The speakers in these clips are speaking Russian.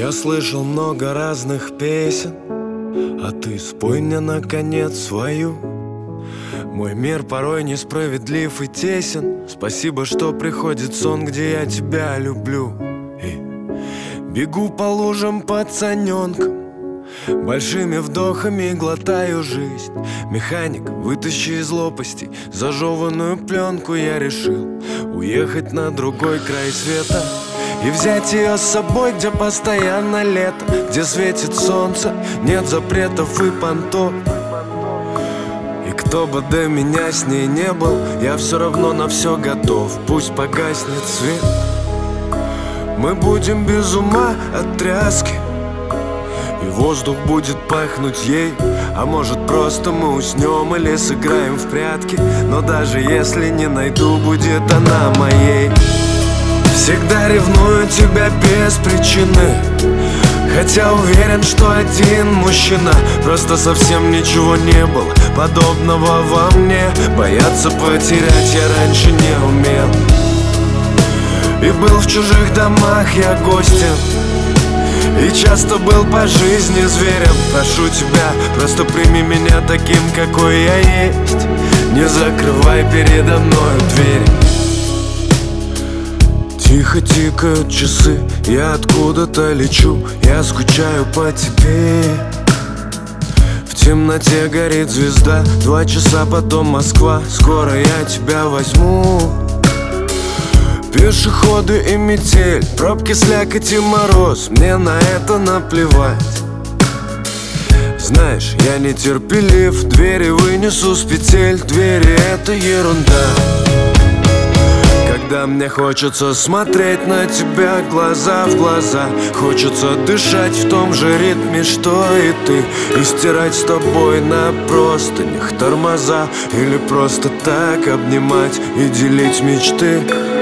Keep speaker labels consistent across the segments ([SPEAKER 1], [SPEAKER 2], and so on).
[SPEAKER 1] Я слышал много разных песен, а ты спой мне наконец свою. Мой мир порой несправедлив и тесен. Спасибо, что приходит сон, где я тебя люблю. И бегу по лужам пацаненком, большими вдохами глотаю жизнь. Механик, вытащи из лопастей зажеванную пленку. Я решил уехать на другой край света и взять ее с собой, где постоянно лето, где светит солнце, нет запретов и понтов. И кто бы до меня с ней не был, я все равно на все готов. Пусть погаснет свет, мы будем без ума от тряски, и воздух будет пахнуть ей. А может, просто мы уснем или сыграем в прятки. Но даже если не найду, будет она моей. Всегда ревную тебя без причины, хотя уверен, что один мужчина. Просто совсем ничего не было подобного во мне. Бояться потерять я раньше не умел, и был в чужих домах я гостем, и часто был по жизни зверем. Прошу тебя, просто прими меня таким, какой я есть. Не закрывай передо мною дверь. Тихо тикают часы, я откуда-то лечу. Я скучаю по тебе. В темноте горит звезда, 2 часа, потом Москва. Скоро я тебя возьму. Пешеходы и метель, пробки, слякоть и мороз, мне на это наплевать. Знаешь, я нетерпелив, двери вынесу с петель. Двери — это ерунда. Когда мне хочется смотреть на тебя глаза в глаза, хочется дышать в том же ритме, что и ты, и стирать с тобой на простынях тормоза, или просто так обнимать и делить мечты.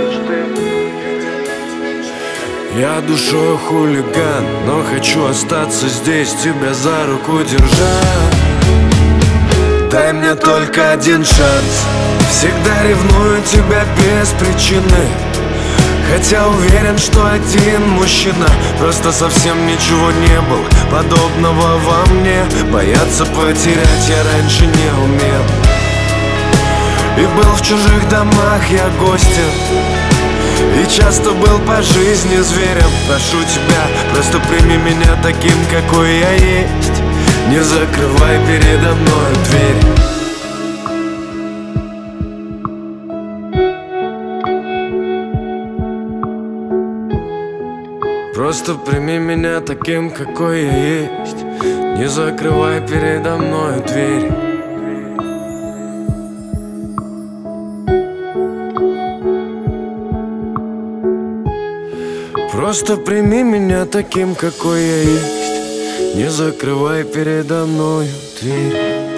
[SPEAKER 1] Я душой хулиган, но хочу остаться здесь, тебя за руку держать. Дай мне только один шанс. Всегда ревную тебя без причины, хотя уверен, что один мужчина. Просто совсем ничего не было подобного во мне. Бояться потерять я раньше не умел, и был в чужих домах я гостем, и часто был по жизни зверем. Прошу тебя, просто прими меня таким, какой я есть. Не закрывай передо мною дверь. Просто прими меня таким, какой я есть. Не закрывай передо мною дверь. Просто прими меня таким, какой я есть. Не закрывай передо мною дверь.